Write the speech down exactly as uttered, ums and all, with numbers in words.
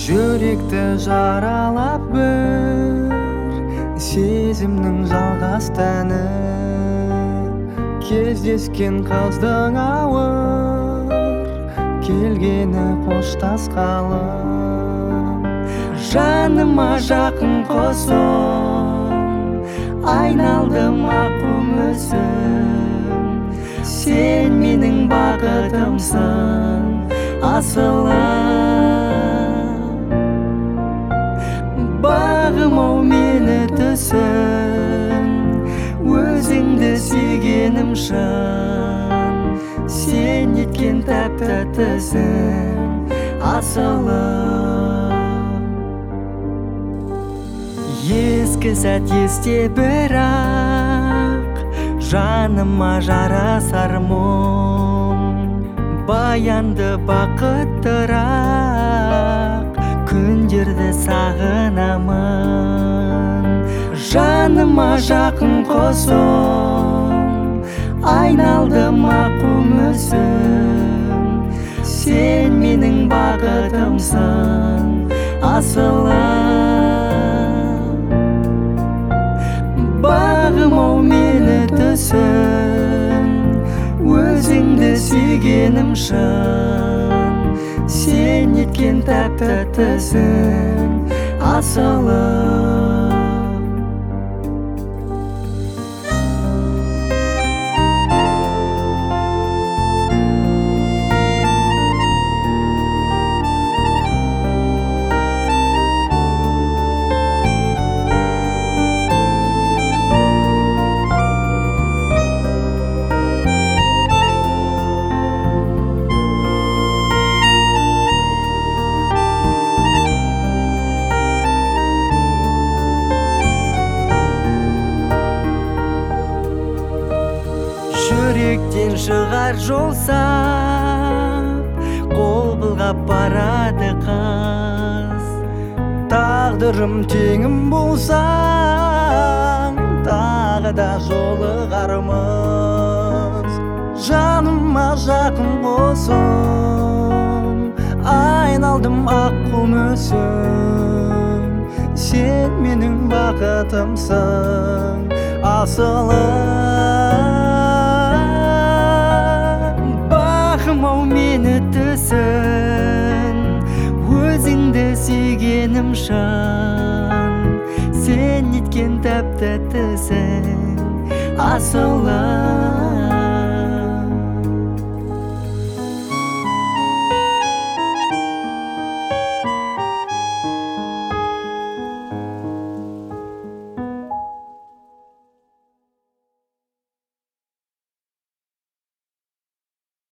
жүректі жаралап бір сезімнің жалғас тәні, кездескен қыздың ауыр келгені қоштасқалы. Жаныма жақын қосың, айналдым ақ күмісің, сен менің бақытымсың асылым. Бағым-ау мені түсін, өзіңді сүйгенім шын, сен еткен тәп-тәттісің асылым. Ескі сәт есте бірақ, жаныма жарасар мұң, баянды бақыттырақ күндерді сағынамын. Жаныма жақын қосың, айналдым ақ күмісің, сен менің бақытымсың асылым. Бағым-ау мені түсін, өзіңді сүйгенім шын, сен еткен тәп-тәттісің асылым. Жүректен шығар жол сап, қол былғап барады қыз. Тағдырым теңім болсаң, тағы да жолығармыз. Жаныма жақын қосың, айналдым ақ күмісің, сен менің бақытымсың асылым. Бағым-ау мені түсін, өзіңді сүйгенім шын, сен еткен тәп-тәттісің асылым.